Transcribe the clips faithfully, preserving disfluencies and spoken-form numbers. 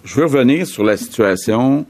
Je veux revenir sur la situation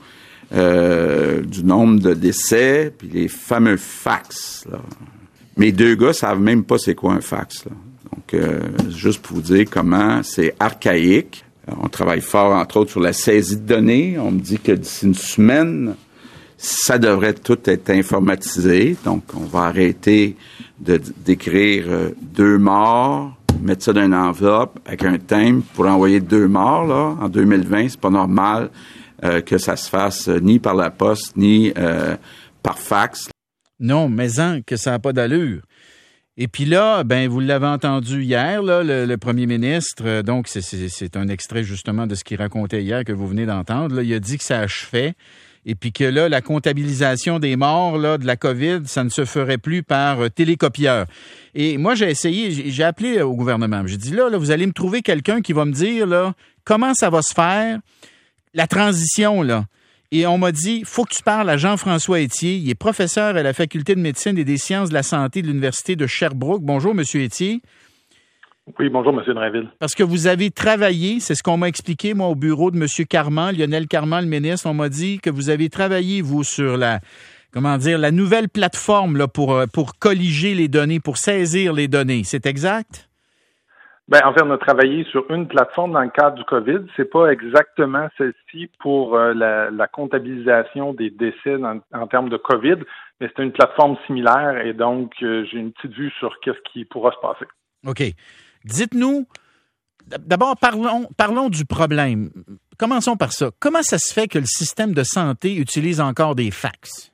euh, du nombre de décès puis les fameux fax. Là. Mes deux gars savent même pas c'est quoi un fax. Là. Donc, euh, juste pour vous dire comment c'est archaïque. On travaille fort, entre autres, sur la saisie de données. On me dit que d'ici une semaine, ça devrait tout être informatisé. Donc, on va arrêter de d'écrire euh, deux morts, mettre ça dans une enveloppe avec un thème pour envoyer deux morts, là, en deux mille vingt. C'est pas normal euh, que ça se fasse euh, ni par la poste, ni euh, par fax. Non, mais en que ça n'a pas d'allure. Et puis là, ben vous l'avez entendu hier, là, le, le premier ministre, euh, donc c'est, c'est, c'est un extrait justement de ce qu'il racontait hier que vous venez d'entendre. Là, il a dit que ça achevait et puis que là, la comptabilisation des morts là, de la COVID, ça ne se ferait plus par euh, télécopieur. Et moi, j'ai essayé, j'ai, j'ai appelé au gouvernement. J'ai dit là, là, vous allez me trouver quelqu'un qui va me dire là comment ça va se faire, la transition, là. Et on m'a dit, faut que tu parles à Jean-François Étier. Il est professeur à la Faculté de médecine et des sciences de la santé de l'Université de Sherbrooke. Bonjour, Monsieur Étier. Oui, bonjour, Monsieur Drainville. Parce que vous avez travaillé, c'est ce qu'on m'a expliqué, moi, au bureau de Monsieur Carman, Lionel Carman, le ministre. On m'a dit que vous avez travaillé, vous, sur la, comment dire, la nouvelle plateforme là, pour, pour colliger les données, pour saisir les données. C'est exact? Ben, en fait, on a travaillé sur une plateforme dans le cadre du COVID. C'est pas exactement celle-ci pour euh, la, la comptabilisation des décès dans, en termes de COVID, mais c'est une plateforme similaire et donc euh, j'ai une petite vue sur qu'est-ce qui pourra se passer. OK. Dites-nous, d'abord, parlons, parlons du problème. Commençons par ça. Comment ça se fait que le système de santé utilise encore des fax?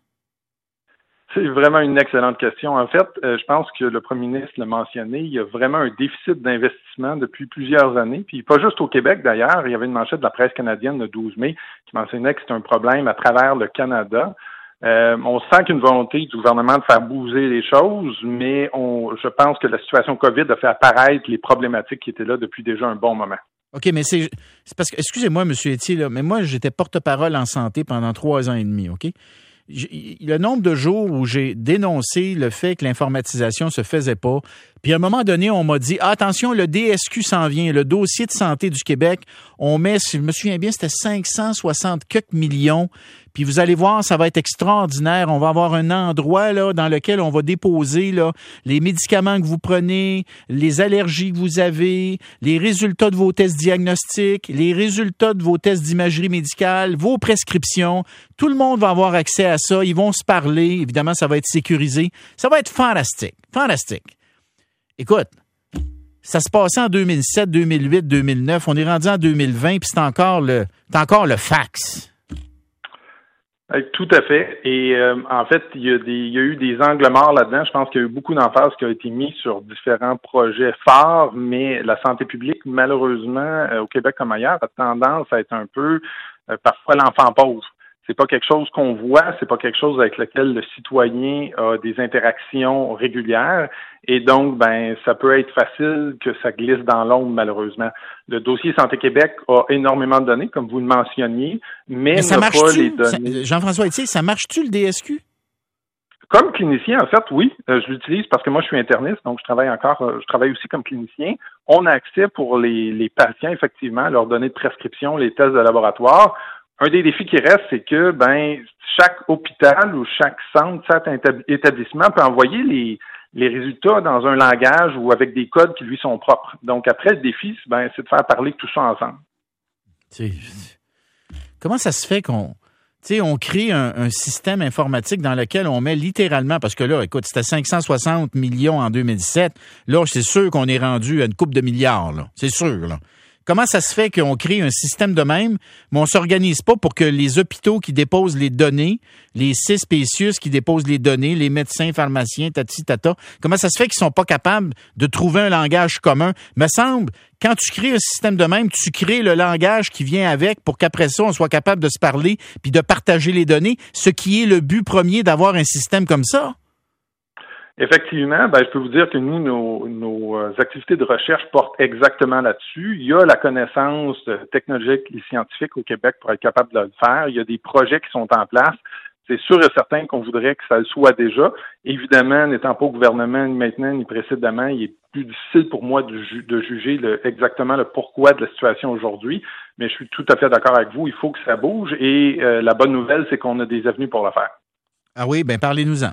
C'est vraiment une excellente question. En fait, euh, je pense que le premier ministre l'a mentionné, il y a vraiment un déficit d'investissement depuis plusieurs années, puis pas juste au Québec d'ailleurs. Il y avait une manchette de la presse canadienne le douze mai qui mentionnait que c'est un problème à travers le Canada. Euh, on sent qu'il y a une volonté du gouvernement de faire bouger les choses, mais on, je pense que la situation COVID a fait apparaître les problématiques qui étaient là depuis déjà un bon moment. OK, mais c'est, c'est parce que, excusez-moi, M. Étier, là, mais moi, j'étais porte-parole en santé pendant trois ans et demi, OK? Le nombre de jours où j'ai dénoncé le fait que l'informatisation se faisait pas, puis à un moment donné, on m'a dit ah, « Attention, le D S Q s'en vient, le dossier de santé du Québec, on met, si je me souviens bien, c'était cinq cent soixante quelques millions, puis vous allez voir, ça va être extraordinaire, on va avoir un endroit là dans lequel on va déposer là les médicaments que vous prenez, les allergies que vous avez, les résultats de vos tests diagnostiques, les résultats de vos tests d'imagerie médicale, vos prescriptions, tout le monde va avoir accès à ça, ils vont se parler, évidemment, ça va être sécurisé, ça va être fantastique, fantastique. » Écoute, ça se passait en deux mille sept, deux mille huit, deux mille neuf. On est rendu en deux mille vingt, puis c'est encore le, c'est encore le fax. Tout à fait. Et euh, en fait, il y a des, il y a eu des angles morts là-dedans. Je pense qu'il y a eu beaucoup d'emphase qui a été mis sur différents projets forts, mais la santé publique, malheureusement, euh, au Québec comme ailleurs, a tendance à être un peu euh, parfois l'enfant pauvre. C'est pas quelque chose qu'on voit, c'est pas quelque chose avec lequel le citoyen a des interactions régulières et donc ben ça peut être facile que ça glisse dans l'ombre malheureusement. Le dossier Santé Québec a énormément de données comme vous le mentionniez, mais, mais ça n'a pas les données. Jean-François Étier, ça marche-tu le D S Q? Comme clinicien, en fait, oui, euh, je l'utilise parce que moi, je suis interniste, donc je travaille encore, euh, je travaille aussi comme clinicien. On a accès pour les, les patients, effectivement, à leurs données de prescription, les tests de laboratoire. Un des défis qui reste, c'est que ben chaque hôpital ou chaque centre, chaque établissement peut envoyer les, les résultats dans un langage ou avec des codes qui lui sont propres. Donc après, le défi, ben, c'est de faire parler tout ça ensemble. T'sais, comment ça se fait qu'on t'sais, on crée un, un système informatique dans lequel on met littéralement, parce que là, écoute, c'était cinq cent soixante millions en deux mille dix-sept, là, c'est sûr qu'on est rendu à une couple de milliards, là. C'est sûr, là. Comment ça se fait qu'on crée un système de même, mais on s'organise pas pour que les hôpitaux qui déposent les données, les C I S P C I U S qui déposent les données, les médecins, pharmaciens, tati, tata, comment ça se fait qu'ils sont pas capables de trouver un langage commun? Me semble, quand tu crées un système de même, tu crées le langage qui vient avec pour qu'après ça, on soit capable de se parler puis de partager les données, ce qui est le but premier d'avoir un système comme ça. Effectivement, ben, je peux vous dire que nous, nos, nos activités de recherche portent exactement là-dessus. Il y a la connaissance technologique et scientifique au Québec pour être capable de le faire. Il y a des projets qui sont en place. C'est sûr et certain qu'on voudrait que ça le soit déjà. Évidemment, n'étant pas au gouvernement ni maintenant ni précédemment, il est plus difficile pour moi de, ju- de juger le, exactement le pourquoi de la situation aujourd'hui, mais je suis tout à fait d'accord avec vous, il faut que ça bouge et euh, la bonne nouvelle, c'est qu'on a des avenues pour le faire. Ah oui, bien parlez-nous-en.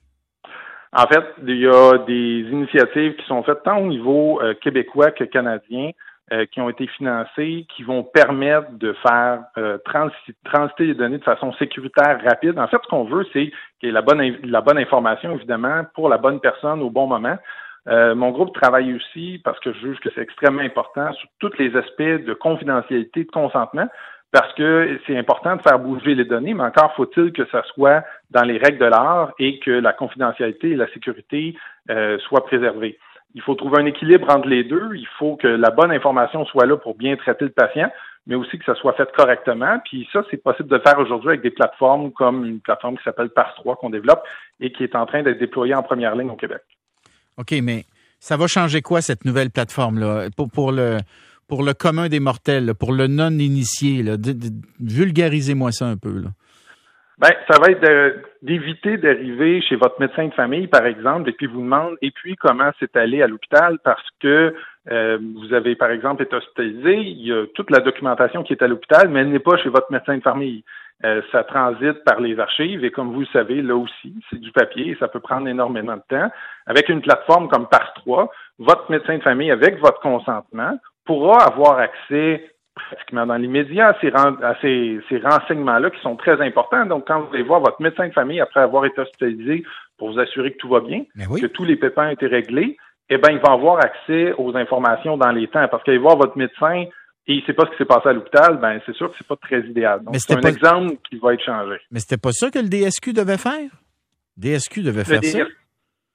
En fait, il y a des initiatives qui sont faites tant au niveau euh, québécois que canadien, euh, qui ont été financées, qui vont permettre de faire euh, transi- transiter les données de façon sécuritaire, rapide. En fait, ce qu'on veut, c'est qu'il y ait la bonne, la bonne information, évidemment, pour la bonne personne au bon moment. Euh, mon groupe travaille aussi, parce que je juge que c'est extrêmement important, sur tous les aspects de confidentialité, de consentement, parce que c'est important de faire bouger les données, mais encore faut-il que ça soit dans les règles de l'art et que la confidentialité et la sécurité euh, soient préservées. Il faut trouver un équilibre entre les deux. Il faut que la bonne information soit là pour bien traiter le patient, mais aussi que ça soit fait correctement. Puis ça, c'est possible de le faire aujourd'hui avec des plateformes comme une plateforme qui s'appelle Pars trois qu'on développe et qui est en train d'être déployée en première ligne au Québec. OK, mais ça va changer quoi, cette nouvelle plateforme-là, pour, pour le pour le commun des mortels, là, pour le non-initié? Là, d- d- vulgarisez-moi ça un peu. Là. Ben, ça va être de, d'éviter d'arriver chez votre médecin de famille, par exemple, et puis vous demande, et puis comment c'est allé à l'hôpital, parce que euh, vous avez, par exemple, été hospitalisé, il y a toute la documentation qui est à l'hôpital, mais elle n'est pas chez votre médecin de famille. Euh, ça transite par les archives, et comme vous le savez, là aussi, c'est du papier, et ça peut prendre énormément de temps. Avec une plateforme comme Pars trois, votre médecin de famille, avec votre consentement, pourra avoir accès pratiquement dans l'immédiat à ces, ren- à ces, ces renseignements-là qui sont très importants. Donc, quand vous allez voir votre médecin de famille après avoir été hospitalisé pour vous assurer que tout va bien, oui. que tous les pépins ont été réglés, eh bien, il va avoir accès aux informations dans les temps. Parce qu'aller voir votre médecin et il ne sait pas ce qui s'est passé à l'hôpital, ben c'est sûr que c'est pas très idéal. Donc, c'est un pas... exemple qui va être changé. Mais c'était pas ça que le D S Q devait faire? D S Q devait faire le ça? D S Q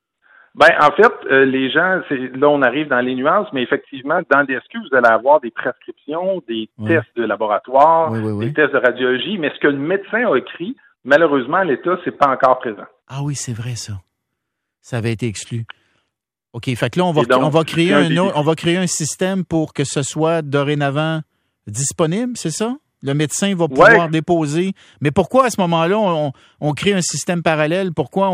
Ben, en fait, euh, les gens, c'est là, on arrive dans les nuances, mais effectivement, dans le D S Q, vous allez avoir des prescriptions, des oui. tests de laboratoire, oui, oui, oui. des tests de radiologie, mais ce que le médecin a écrit, malheureusement, à l'État, c'est pas encore présent. Ah oui, c'est vrai, ça. Ça avait été exclu. OK, fait que là, on va, donc, on va créer un, un autre, on va créer un système pour que ce soit dorénavant disponible, c'est ça? Le médecin va pouvoir ouais. déposer. Mais pourquoi, à ce moment-là, on, on crée un système parallèle? Pourquoi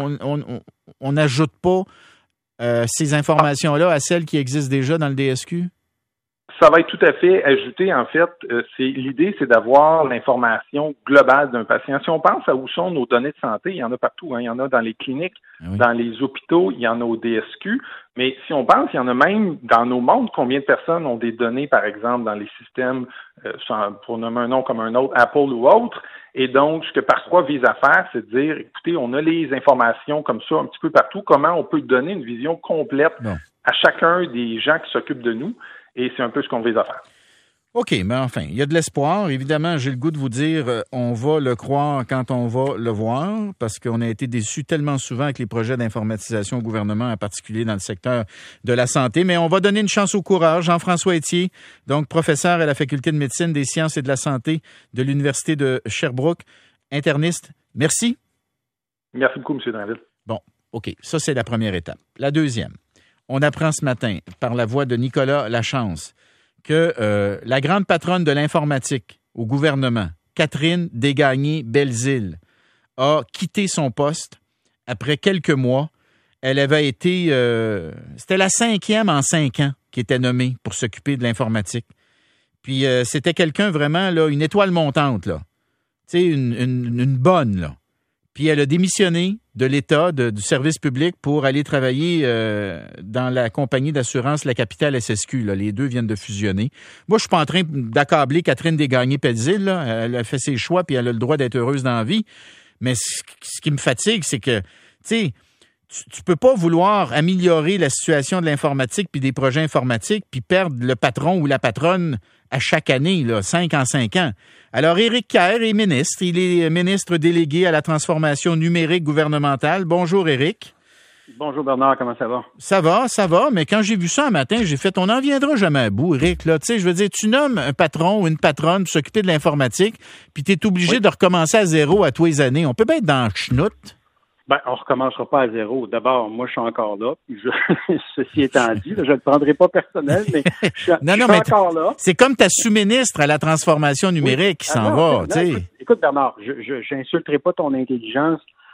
on n'ajoute pas euh, ces informations-là à celles qui existent déjà dans le D S Q? Ça va être tout à fait ajouté. En fait, euh, c'est l'idée, c'est d'avoir l'information globale d'un patient. Si on pense à où sont nos données de santé, il y en a partout. Hein. Il y en a dans les cliniques, oui. dans les hôpitaux, il y en a au D S Q. Mais si on pense, il y en a même dans nos mondes. Combien de personnes ont des données, par exemple, dans les systèmes, euh, pour nommer un nom comme un autre, Apple ou autre. Et donc, ce que Pars trois vise à faire, c'est de dire, écoutez, on a les informations comme ça un petit peu partout. Comment on peut donner une vision complète non. à chacun des gens qui s'occupent de nous? Et c'est un peu ce qu'on vise à faire. OK, mais enfin, il y a de l'espoir. Évidemment, j'ai le goût de vous dire, on va le croire quand on va le voir, parce qu'on a été déçus tellement souvent avec les projets d'informatisation au gouvernement, en particulier dans le secteur de la santé. Mais on va donner une chance au courage. Jean-François Ethier, donc professeur à la Faculté de médecine, des sciences et de la santé de l'Université de Sherbrooke, interniste. Merci. Merci beaucoup, M. Drainville. Bon, OK, ça, c'est la première étape. La deuxième. On apprend ce matin, par la voix de Nicolas Lachance, que euh, la grande patronne de l'informatique au gouvernement, Catherine Desgagnés-Belzile, a quitté son poste après quelques mois. Elle avait été... Euh, c'était la cinquième en cinq ans qui était nommée pour s'occuper de l'informatique. Puis euh, c'était quelqu'un vraiment, là, une étoile montante, là. Tu sais, une, une, une bonne, là. Puis elle a démissionné de l'État, de, du service public, pour aller travailler euh, dans la compagnie d'assurance La Capitale S S Q. Là. Les deux viennent de fusionner. Moi, je suis pas en train d'accabler Catherine Desgagnés-Belzile. Là. Elle a fait ses choix, puis elle a le droit d'être heureuse dans la vie. Mais ce, ce qui me fatigue, c'est que, tu sais, tu, tu peux pas vouloir améliorer la situation de l'informatique puis des projets informatiques, puis perdre le patron ou la patronne à chaque année, là, cinq en cinq ans. Alors, Éric Kerr est ministre. Il est ministre délégué à la transformation numérique gouvernementale. Bonjour, Éric. Bonjour, Bernard. Comment ça va? Ça va, ça va. Mais quand j'ai vu ça un matin, j'ai fait, on n'en viendra jamais à bout, Éric. Là, tu sais, je veux dire, tu nommes un patron ou une patronne pour s'occuper de l'informatique, puis tu es obligé oui. de recommencer à zéro à tous les années. On peut bien être dans le chenoute. Ben, on recommencera pas à zéro. D'abord, moi, je suis encore là. Je, ceci étant dit, là, je ne le prendrai pas personnel, mais je suis, non, non, je suis mais encore là. C'est comme ta sous-ministre à la transformation numérique oui. qui s'en ah, va. Non, écoute, écoute, Bernard, je n'insulterai pas ton intelligence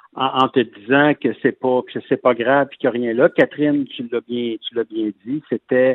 en, en te disant que c'est pas que c'est pas grave et qu'il n'y a rien là. Catherine, tu l'as bien, tu l'as bien dit, c'était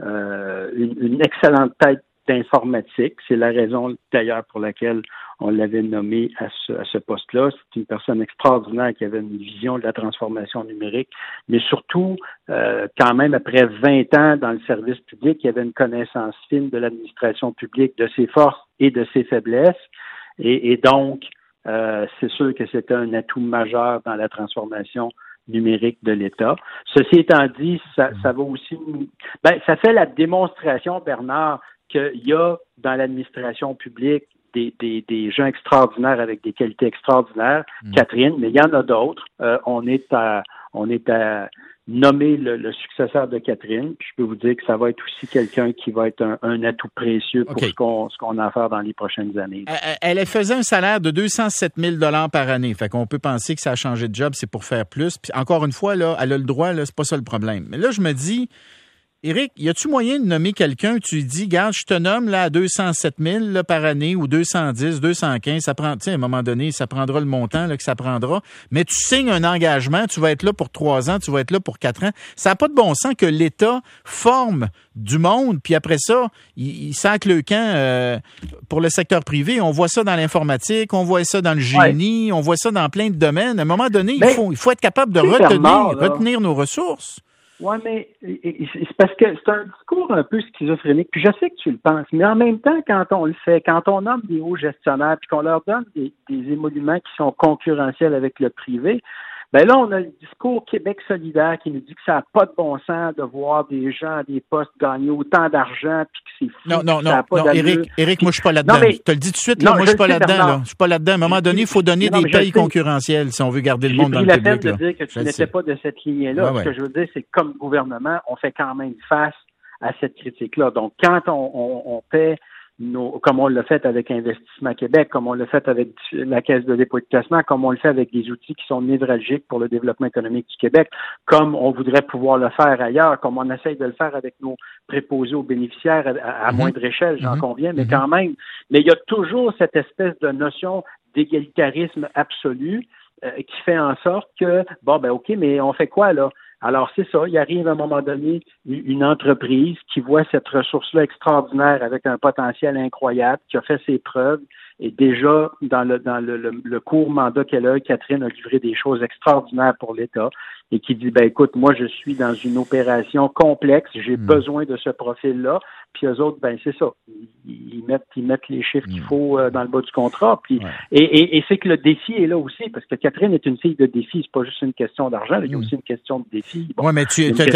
euh, une, une excellente tête d'informatique. C'est la raison d'ailleurs pour laquelle on l'avait nommée à ce, à ce poste-là. C'est une personne extraordinaire qui avait une vision de la transformation numérique, mais surtout, euh, quand même, après vingt ans dans le service public, il y avait une connaissance fine de l'administration publique, de ses forces et de ses faiblesses. Et, et donc, euh, c'est sûr que c'était un atout majeur dans la transformation numérique de l'État. Ceci étant dit, ça, ça va aussi... Ben, ça fait la démonstration, Bernard, qu'il y a dans l'administration publique des, des, des gens extraordinaires avec des qualités extraordinaires, mmh. Catherine, mais il y en a d'autres. Euh, on est à on est à nommer le, le successeur de Catherine. Puis je peux vous dire que ça va être aussi quelqu'un qui va être un, un atout précieux pour okay. ce qu'on ce qu'on a à faire dans les prochaines années. Elle, elle faisait un salaire de deux cent sept mille dollars par année. Fait qu'on peut penser que ça a changé de job, c'est pour faire plus. Puis encore une fois, là, elle a le droit, là, c'est pas ça le problème. Mais là, je me dis, Éric, y a-tu moyen de nommer quelqu'un, tu lui dis, regarde, je te nomme là à deux cent sept mille là, par année ou deux cent dix, deux cent quinze, ça prend, tu sais, à un moment donné, ça prendra le montant là, que ça prendra, mais tu signes un engagement, tu vas être là pour trois ans, tu vas être là pour quatre ans. Ça n'a pas de bon sens que l'État forme du monde, puis après ça, il, il sac le camp euh, pour le secteur privé. On voit ça dans l'informatique, on voit ça dans le génie, ouais. on voit ça dans plein de domaines. À un moment donné, il faut, il faut être capable de retenir, mort, retenir nos ressources. Oui, mais c'est parce que c'est un discours un peu schizophrénique. Puis je sais que tu le penses, mais en même temps, quand on le fait, quand on nomme des hauts gestionnaires puis qu'on leur donne des, des émoluments qui sont concurrentiels avec le privé, ben là, on a le discours Québec solidaire qui nous dit que ça n'a pas de bon sens de voir des gens à des postes gagner autant d'argent puis que c'est fou. Non, non, non, ça a pas non, Éric, Éric, moi, je suis pas là-dedans. Mais, je te le dis tout de suite, là, non, moi, je suis pas là-dedans, là. Je suis pas là-dedans. À un moment donné, il faut donner non, des payes concurrentielles si on veut garder le monde dans le public. J'ai pris la peine là. de dire que tu je n'étais pas de cette lignée-là. Ouais, ouais. Ce que je veux dire, c'est que comme gouvernement, on fait quand même face à cette critique-là. Donc, quand on, on, on paie Nos, comme on l'a fait avec Investissement Québec, comme on l'a fait avec la Caisse de dépôt et de placement, comme on le fait avec des outils qui sont névralgiques pour le développement économique du Québec, comme on voudrait pouvoir le faire ailleurs, comme on essaye de le faire avec nos préposés aux bénéficiaires à, à mm-hmm. moindre échelle, j'en mm-hmm. conviens, mais mm-hmm. quand même. Mais il y a toujours cette espèce de notion d'égalitarisme absolu euh, qui fait en sorte que, bon, ben OK, mais on fait quoi là? Alors, c'est ça, il arrive à un moment donné une entreprise qui voit cette ressource-là extraordinaire avec un potentiel incroyable, qui a fait ses preuves, et déjà, dans le dans le, le, le court mandat qu'elle a, Catherine a livré des choses extraordinaires pour l'État, et qui dit, ben écoute, moi, je suis dans une opération complexe, j'ai mmh. besoin de ce profil-là, puis eux autres, ben c'est ça, ils, ils mettent ils mettent les chiffres mmh. qu'il faut euh, dans le bas du contrat, puis ouais. et, et, et c'est que le défi est là aussi, parce que Catherine est une fille de défi, c'est pas juste une question d'argent, il y a aussi une question de défi. Bon, ouais, mais tu, il y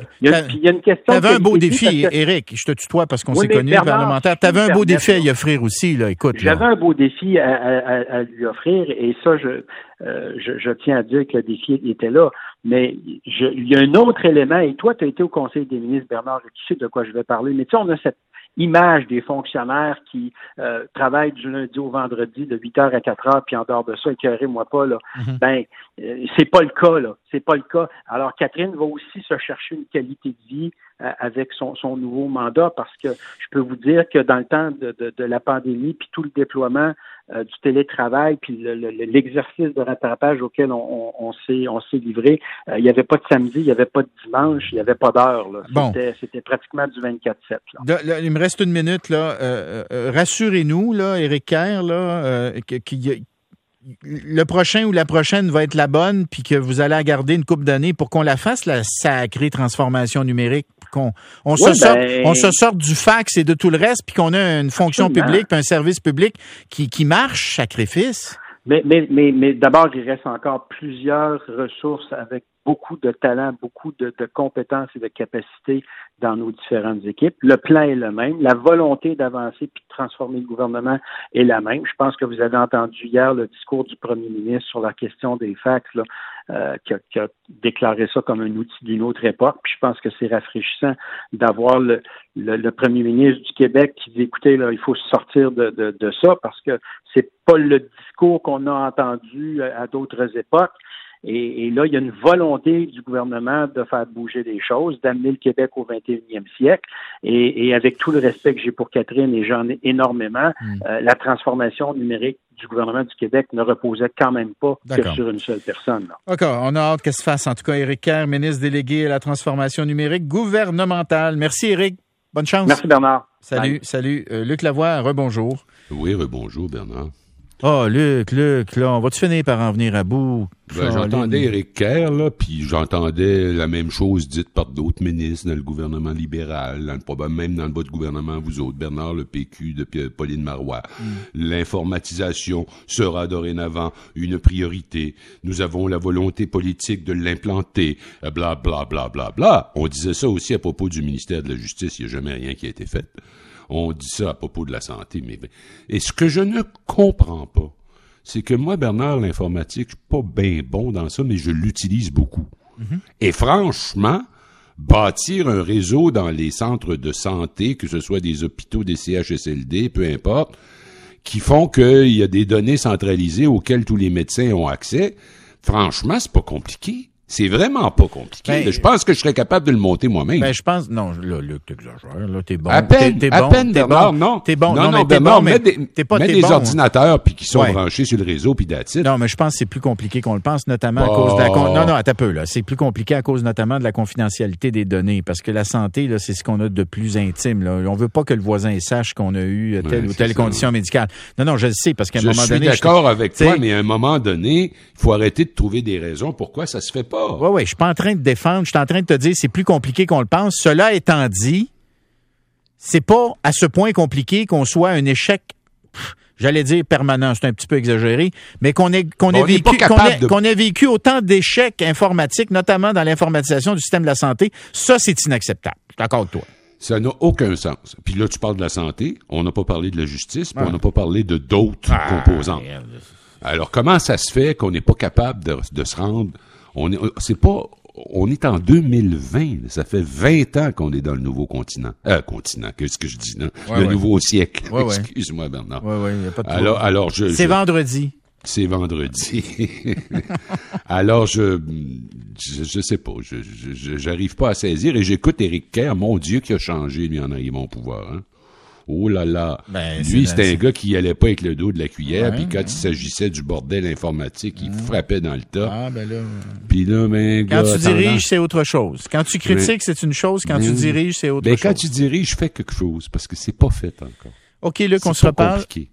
a une question. T'avais un beau défi, que... Éric, je te tutoie parce qu'on oui, s'est connus parlementaires. T'avais un beau défi à y offrir aussi, là, écoute. J'avais là. un beau défi à, à, à lui offrir, et ça, je, euh, je, je tiens à dire que le défi était là. Mais je, il y a un autre élément, et toi, tu as été au Conseil des ministres, Bernard, tu sais de quoi je vais parler, mais tu sais, on a cette image des fonctionnaires qui euh, travaillent du lundi au vendredi de huit heures à quatre heures, puis en dehors de ça, écœurez-moi pas, là. Mm-hmm. Ben, euh, c'est pas le cas, là. C'est pas le cas. Alors, Catherine va aussi se chercher une qualité de vie euh, avec son, son nouveau mandat, parce que je peux vous dire que dans le temps de, de, de la pandémie, puis tout le déploiement euh, du télétravail, puis le, le, l'exercice de rattrapage auquel on, on, on s'est on s'est livré, euh, il n'y avait pas de samedi, il n'y avait pas de dimanche, il n'y avait pas d'heure, là. Bon. C'était, c'était pratiquement du vingt-quatre sept, là. De, là, il me reste une minute, là. Euh, euh, rassurez-nous, là, Éric Kerr, là, euh, qu'il y a le prochain ou la prochaine va être la bonne, puis que vous allez la garder une couple d'années pour qu'on la fasse, la sacrée transformation numérique, qu'on on ouais, se ben... sorte, on se sorte du fax et de tout le reste, puis qu'on a une fonction Absolument. publique, puis un service public qui, qui marche, sacrifice. Mais, mais, mais, mais d'abord, il reste encore plusieurs ressources avec beaucoup de talent, beaucoup de, de compétences et de capacités dans nos différentes équipes. Le plan est le même. La volonté d'avancer puis de transformer le gouvernement est la même. Je pense que vous avez entendu hier le discours du premier ministre sur la question des fax, là, euh, qui, a, qui a déclaré ça comme un outil d'une autre époque. Puis je pense que c'est rafraîchissant d'avoir le, le, le premier ministre du Québec qui dit, écoutez, là, il faut se sortir de, de, de ça, parce que c'est pas le discours qu'on a entendu à d'autres époques. Et, et là, il y a une volonté du gouvernement de faire bouger les choses, d'amener le Québec au vingt et unième siècle. Et, et avec tout le respect que j'ai pour Catherine, et j'en ai énormément, mmh. euh, la transformation numérique du gouvernement du Québec ne reposait quand même pas D'accord. que sur une seule personne. Là. D'accord. On a hâte qu'elle se fasse. En tout cas, Éric Kerr, ministre délégué à la transformation numérique gouvernementale. Merci, Éric. Bonne chance. Merci, Bernard. Salut, Bye. salut. Euh, Luc Lavoie, rebonjour. Oui, rebonjour, Bernard. Ah, oh, Luc, Luc, là, on va-tu finir par en venir à bout? Ben, j'entendais Éric Kerr, là, puis j'entendais la même chose dite par d'autres ministres dans le gouvernement libéral, dans le problème, même dans le bas du gouvernement, vous autres, Bernard, le P Q de Pauline Marois. Mm. L'informatisation sera dorénavant une priorité. Nous avons la volonté politique de l'implanter, bla, bla, bla, bla, bla. On disait ça aussi à propos du ministère de la Justice, il n'y a jamais rien qui a été fait. On dit ça à propos de la santé, mais... Et ce que je ne comprends pas, c'est que moi, Bernard, l'informatique, je suis pas bien bon dans ça, mais je l'utilise beaucoup. Mm-hmm. Et franchement, bâtir un réseau dans les centres de santé, que ce soit des hôpitaux, des C H S L D, peu importe, qui font qu'il y a des données centralisées auxquelles tous les médecins ont accès, franchement, c'est pas compliqué. C'est vraiment pas compliqué. Ben, je pense que je serais capable de le monter moi-même. Ben, je pense, non, là, Luc, t'exagères, là, t'es bon. À peine, t'es, t'es à bon, peine, t'es Bernard, bon, non. T'es bon, non, non, non, mais t'es Bernard, bon, mais mets des, t'es pas, mets t'es des bon. ordinateurs puis qui sont ouais. branchés sur le réseau puis that's it. Non, mais je pense que c'est plus compliqué qu'on le pense, notamment oh. à cause de la, con... non, non, attends un peu, là. C'est plus compliqué à cause notamment de la confidentialité des données, parce que la santé, là, c'est ce qu'on a de plus intime, là. On veut pas que le voisin sache qu'on a eu telle ouais, ou telle ça, condition ouais. médicale. Non, non, je le sais, parce qu'à un je moment donné. Je suis d'accord avec t'sais... toi, mais à un moment donné, il faut arrêter de trouver des raisons pourquoi ça se fait pas. Oui, oui, je suis pas en train de défendre, je suis en train de te dire c'est plus compliqué qu'on le pense. Cela étant dit, c'est pas à ce point compliqué qu'on soit un échec, pff, j'allais dire permanent, c'est un petit peu exagéré, mais qu'on ait, qu'on ait, vécu, qu'on ait, de... qu'on ait vécu autant d'échecs informatiques, notamment dans l'informatisation du système de la santé. Ça, c'est inacceptable. Je suis d'accord avec toi. Ça n'a aucun sens. Puis là, tu parles de la santé, on n'a pas parlé de la justice, puis ah. on n'a pas parlé de d'autres ah, composantes. Merde. Alors, comment ça se fait qu'on n'est pas capable de, de se rendre... On est, c'est pas... On est en deux mille vingt, ça fait vingt ans qu'on est dans le nouveau continent. Euh, continent, qu'est-ce que je dis, non? Ouais, le ouais. nouveau siècle. Ouais, Excuse-moi, Bernard. Ouais, ouais, y a pas de alors, alors, je, C'est je, vendredi. C'est vendredi. alors, je, je, je sais pas, je, je, j'arrive pas à saisir et j'écoute Éric Kerr, mon Dieu, qui a changé, lui, en arrivant au pouvoir, hein. Oh là là. Ben, lui, c'était un gars qui allait pas avec le dos de la cuillère, puis ouais, quand ouais. il s'agissait du bordel informatique, il ouais. frappait dans le tas. Ah, ben là. Puis là, ben, quand gars, tu diriges, tendance... c'est autre chose. Quand tu critiques, mais, c'est une chose. Quand mais, tu diriges, c'est autre ben, chose. Quand tu diriges, fais quelque chose, parce que c'est pas fait encore. OK, Luc, on se reparle. Compliqué.